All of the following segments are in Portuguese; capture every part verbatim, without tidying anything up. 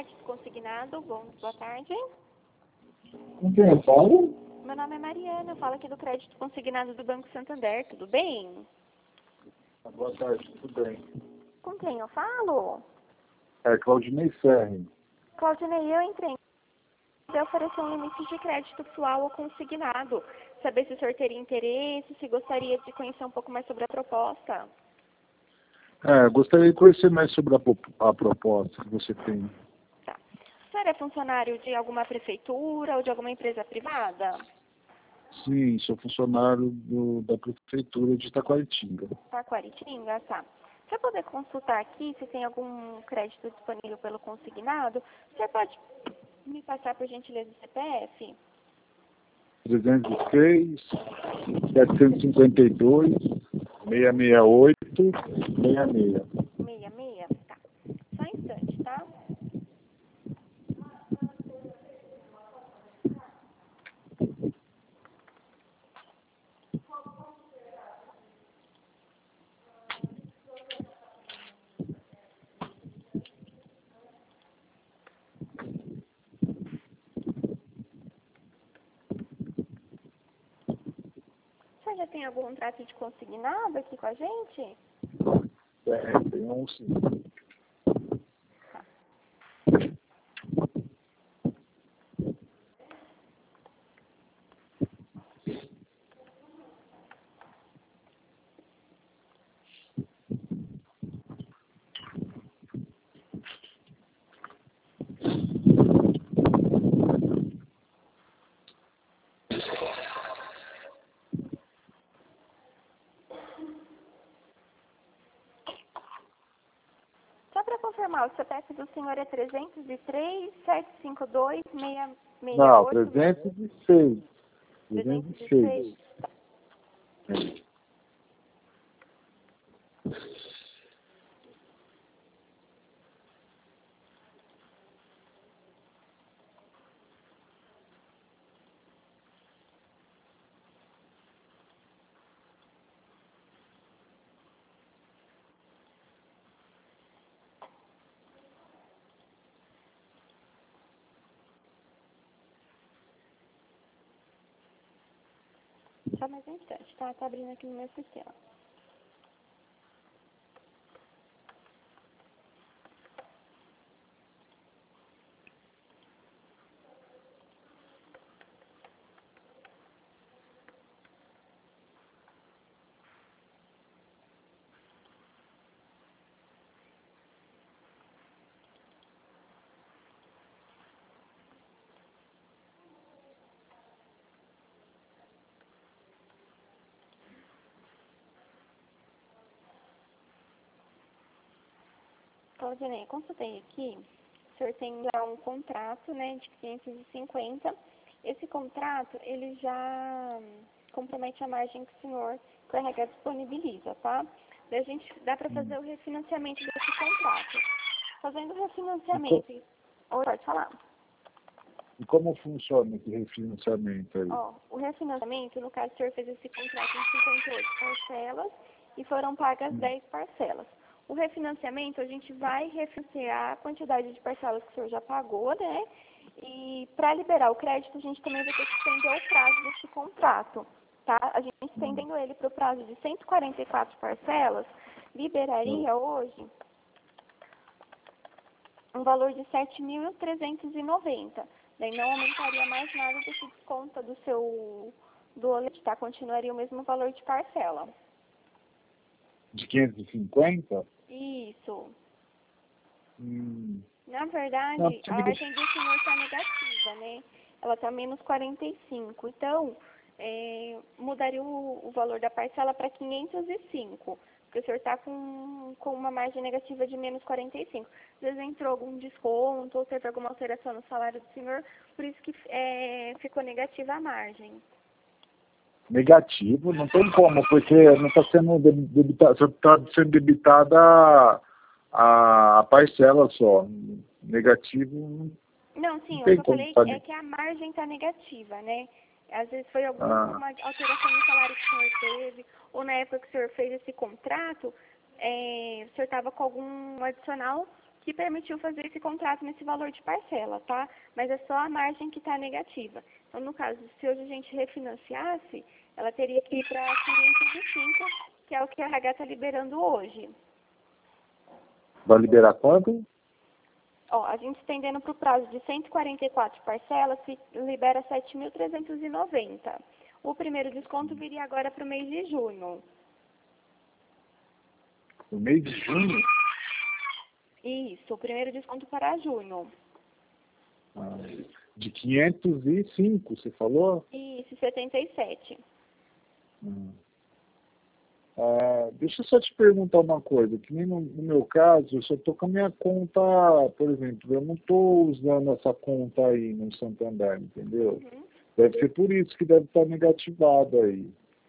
Crédito consignado, bom, boa tarde. Com quem eu falo? Meu nome é Mariana, eu falo aqui do Crédito Consignado do Banco Santander, tudo bem? Boa tarde, tudo bem. Com quem eu falo? É Claudinei Ferri. Claudinei, eu entrei para oferecer um limite de crédito pessoal ou consignado. Saber se o senhor teria interesse, se gostaria de conhecer um pouco mais sobre a proposta. É, gostaria de conhecer mais sobre a, a proposta que você tem. Tá. O senhor é funcionário de alguma prefeitura ou de alguma empresa privada? Sim, sou funcionário do, da prefeitura de Itacoaritinga. Taquaritinga, tá. Se eu puder consultar aqui se tem algum crédito disponível pelo consignado, o senhor pode me passar, por gentileza, o C P F? trezentos e seis, setecentos e cinquenta e dois, seiscentos e sessenta e oito, sessenta e seis. sessenta e seis? Tá. Só um instante, tá? O senhor já tem algum contrato de consignado aqui com a gente? É, tem um sim. Só para confirmar, o C P F do senhor é trezentos e três, setecentos e cinquenta e dois, seiscentos e sessenta e Não, oito? trezentos e seis. trezentos trezentos e e seis. seis. Só mais um instante, tá? Tá abrindo aqui no meu sistema. Claudinei, consultei aqui. O senhor tem já um contrato, né, de quinhentos e cinquenta. Esse contrato, ele já compromete a margem que o senhor, que o R H disponibiliza, tá? Daí a gente dá para fazer o refinanciamento desse contrato. Fazendo o E, co refinanciamento... Oi, pode falar. e como funciona esse refinanciamento aí? Ó, o refinanciamento, no caso, o senhor fez esse contrato em cinquenta e oito parcelas e foram pagas dez parcelas. O refinanciamento, a gente vai refinanciar a quantidade de parcelas que o senhor já pagou, né? E para liberar o crédito, a gente também vai ter que estender o prazo desse contrato, tá? A gente estendendo ele para o prazo de cento e quarenta e quatro parcelas, liberaria hoje um valor de sete mil trezentos e noventa. Daí não aumentaria mais nada do que desconta do seu do boleto, tá? Continuaria o mesmo valor de parcela. De quinhentos e cinquenta? Isso. Hum. Na Não, verdade, a me deixa... margem do senhor está negativa, né? Ela está menos quarenta e cinco. Então, é, mudaria o, o valor da parcela para quinhentos e cinco. Porque o senhor está com, com uma margem negativa de menos quarenta e cinco. Às vezes entrou algum desconto ou teve alguma alteração no salário do senhor, por isso que é, ficou negativa a margem. Negativo, não tem como, porque não está sendo debitada, só está sendo debitada a, a parcela só. Negativo Não, não sim, o tem que eu como. falei Tá... é que a margem está negativa, né? Às vezes foi alguma Ah, alteração no salário que o senhor teve, ou na época que o senhor fez esse contrato, é, o senhor estava com algum adicional que permitiu fazer esse contrato nesse valor de parcela, tá? Mas é só a margem que está negativa. Então, no caso, se hoje a gente refinanciasse, ela teria que ir para quinhentos e cinco, que é o que a R H está liberando hoje. Vai liberar quanto? Ó, a gente estendendo para o prazo de cento e quarenta e quatro parcelas, se libera sete mil trezentos e noventa. O primeiro desconto viria agora para o mês de junho. No mês de junho? Isso, o primeiro desconto para junho. Ah, de quinhentos e cinco, você falou? Isso, setenta e sete. Hum. Ah, deixa eu só te perguntar uma coisa, que nem no, no meu caso, eu só estou com a minha conta, por exemplo, eu não estou usando essa conta aí no Santander, entendeu? Uhum. Deve ser por isso que deve estar negativado aí.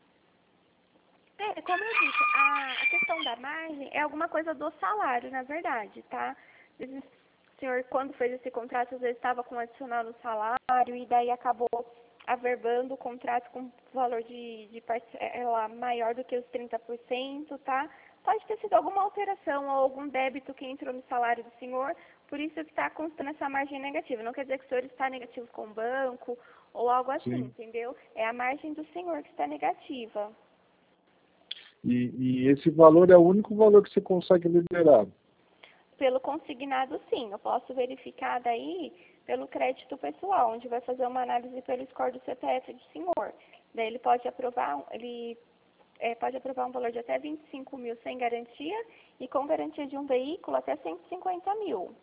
É, como eu disse, a, a questão da margem é alguma coisa do salário, na verdade, tá? Às vezes, o senhor, quando fez esse contrato, às vezes estava com um adicional no salário e daí acabou averbando o contrato com valor de, de parcela maior do que os trinta por cento, tá? Pode ter sido alguma alteração ou algum débito que entrou no salário do senhor, por isso que está constando essa margem negativa. Não quer dizer que o senhor está negativo com o banco ou algo assim, Sim. entendeu? É a margem do senhor que está negativa. E, e esse valor é o único valor que você consegue liberar? Pelo consignado, sim. Eu posso verificar daí pelo crédito pessoal, onde vai fazer uma análise pelo score do C P F do senhor. Daí ele pode aprovar, ele é, pode aprovar um valor de até vinte e cinco mil sem garantia e com garantia de um veículo até cento e cinquenta mil.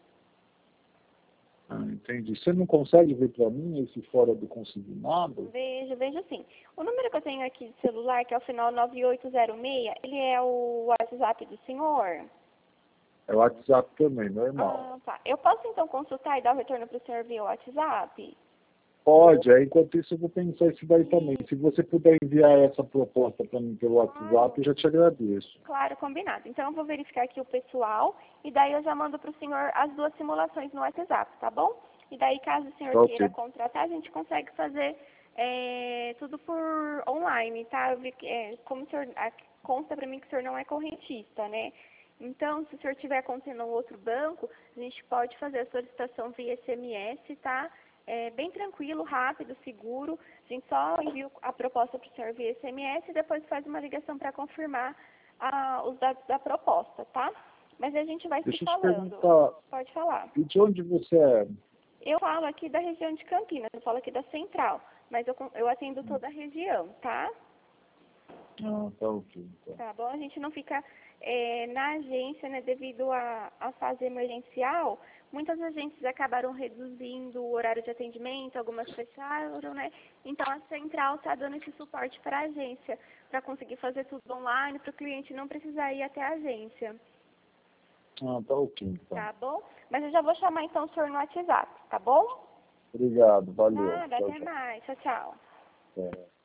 Ah, entendi. Você não consegue ver para mim esse fora do consignado? Vejo, vejo sim. O número que eu tenho aqui de celular, que é o final nove oito zero seis, ele é o WhatsApp do senhor? É o WhatsApp também, normal. Ah, tá. Eu posso então consultar e dar o retorno para o senhor via WhatsApp? Pode, aí enquanto isso eu vou pensar isso daí também. Se você puder enviar essa proposta para mim pelo WhatsApp, eu já te agradeço. Claro, combinado. Então eu vou verificar aqui o pessoal e daí eu já mando para o senhor as duas simulações no WhatsApp, tá bom? E daí, caso o senhor Tá queira ok. contratar, a gente consegue fazer é, tudo por online, tá? Eu vi que, é, como o senhor a- consta para mim que o senhor não é correntista, né? Então, se o senhor tiver conta em um outro banco, a gente pode fazer a solicitação via S M S, tá? É bem tranquilo, rápido, seguro. A gente só envia a proposta para o senhor via S M S e depois faz uma ligação para confirmar ah, os dados da proposta, tá? Mas a gente vai se Deixa eu te falando. perguntar, Pode falar. e de onde você é? Eu falo aqui da região de Campinas, eu falo aqui da Central, mas eu, con- eu atendo toda a região, tá? Ah, tá ok. Tá. Tá bom? A gente não fica é, na agência, né, devido à à fase emergencial. Muitas agências acabaram reduzindo o horário de atendimento, algumas fecharam, né? Então a Central está dando esse suporte para a agência, para conseguir fazer tudo online, para o cliente não precisar ir até a agência. Ah, tá ok, então. Tá bom? Mas eu já vou chamar então o senhor no WhatsApp, tá bom? Obrigado, valeu. Nada, Tchau, até tchau. mais. Tchau, tchau. É.